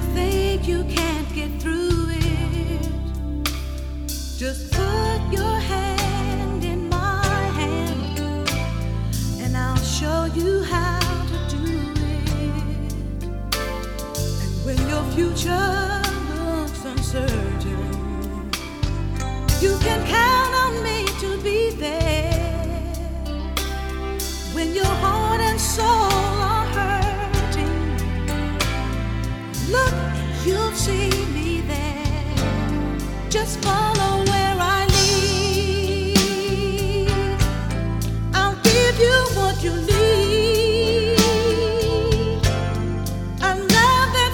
think you can't get through it, just put your hand in my hand and I'll show you how to do it. And when your future looks uncertain, you can count on me to be there. When your heart and soul are hurting, look, you'll see me there. Just follow